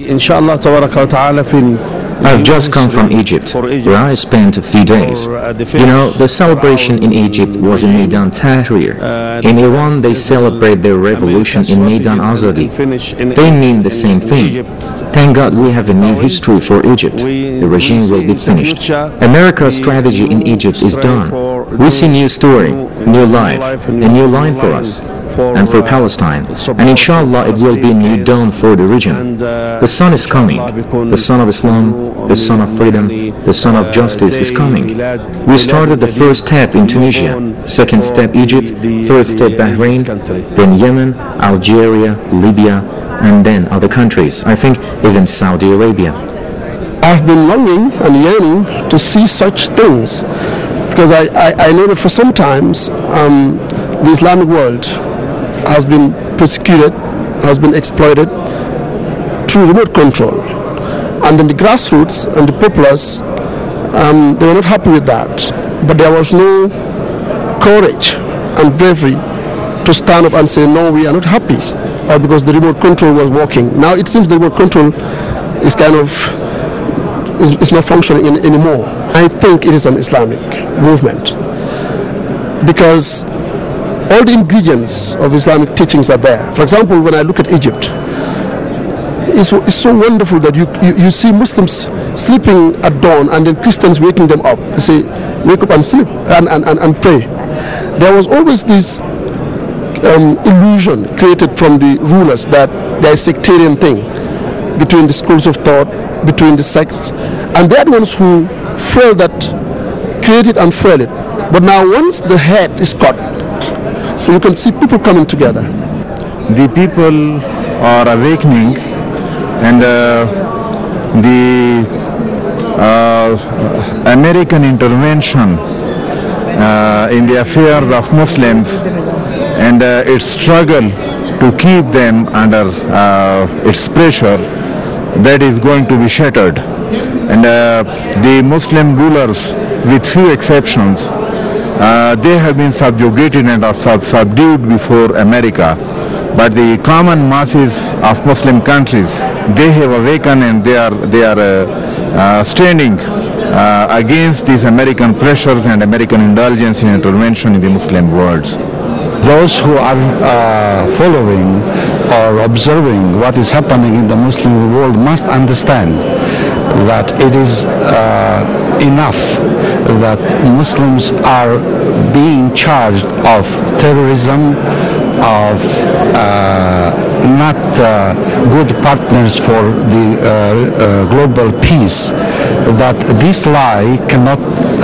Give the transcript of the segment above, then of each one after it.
Inshallah tabaraka wa ta'ala fil I've just come from Egypt, where I spent a few days. You know, the celebration in Egypt was in Meydan Tahrir. In Iran, they celebrate their revolution in Meydan Azadi. They mean the same thing. Thank God we have a new history for Egypt. The regime will be finished. America's strategy in Egypt is done. We see new story, new life, a new line for us and for Palestine, and inshallah it will be a new dawn for the region. The sun is coming, the sun of Islam, the sun of freedom, the sun of justice is coming. We started the first step in Tunisia, second step Egypt, third step Bahrain, then Yemen, Algeria, Libya, and then other countries, I think even Saudi Arabia. I've been longing and yearning to see such things, because I know that for some times the Islamic world has been persecuted, has been exploited through remote control. And then the grassroots and the populace, they were not happy with that. But there was no courage and bravery to stand up and say, no, we are not happy, because the remote control was working. Now it seems the remote control is kind of, is not functioning anymore. I think it is an Islamic movement, because all the ingredients of Islamic teachings are there. For example, when I look at Egypt, it's so wonderful that you see Muslims sleeping at dawn and then Christians waking them up. They say, wake up and sleep and pray. There was always this illusion created from the rulers that there is a sectarian thing between the schools of thought, between the sects, and they are the ones who fuel that, create it and fuel it. But now once the head is cut, you can see people coming together. The people are awakening, and the American intervention in the affairs of Muslims and its struggle to keep them under its pressure, that is going to be shattered. And the Muslim rulers, with few exceptions, they have been subjugated and are subdued before America. But the common masses of Muslim countries, they have awakened, and they are standing against these American pressures and American indulgence in intervention in the Muslim world. Those who are following or observing what is happening in the Muslim world must understand that it is enough that Muslims are being charged of terrorism, of not good partners for the global peace, that this lie cannot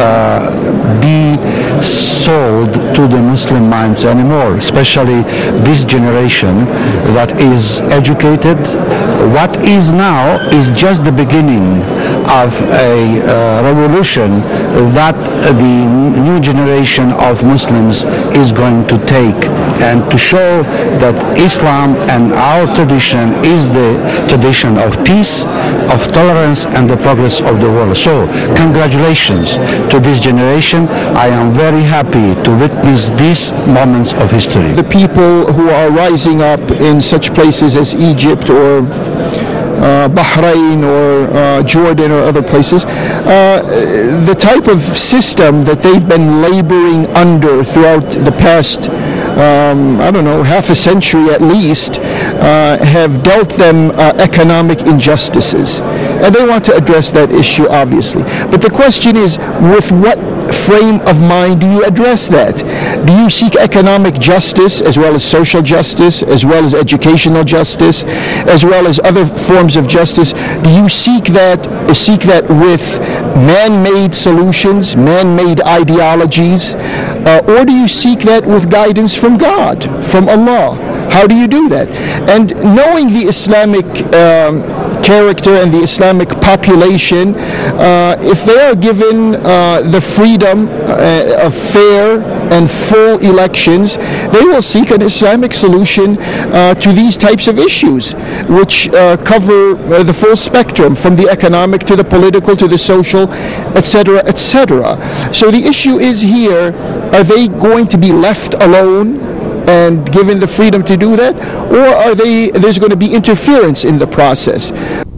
be sold to the Muslim minds anymore, especially this generation that is educated. What is now is just the beginning of a revolution that the new generation of Muslims is going to take, and to show that Islam and our tradition is the tradition of peace, of tolerance, and the progress of the world. So, congratulations to this generation. I am very happy to witness these moments of history. The people who are rising up in such places as Egypt or Bahrain or Jordan or other places, the type of system that they've been laboring under throughout the past, I don't know, half a century at least, have dealt them economic injustices. And they want to address that issue, obviously. But the question is, with what frame of mind do you address that? Do you seek economic justice as well as social justice, as well as educational justice, as well as other forms of justice? Do you seek that with man-made solutions, man-made ideologies, or do you seek that with guidance from God, from Allah? How do you do that? And knowing the Islamic character and the Islamic population, if they are given the freedom of fair and full elections, they will seek an Islamic solution to these types of issues, which cover the full spectrum, from the economic to the political to the social, etc., etc. So the issue is here, are they going to be left alone and given the freedom to do that, or there's going to be interference in the process?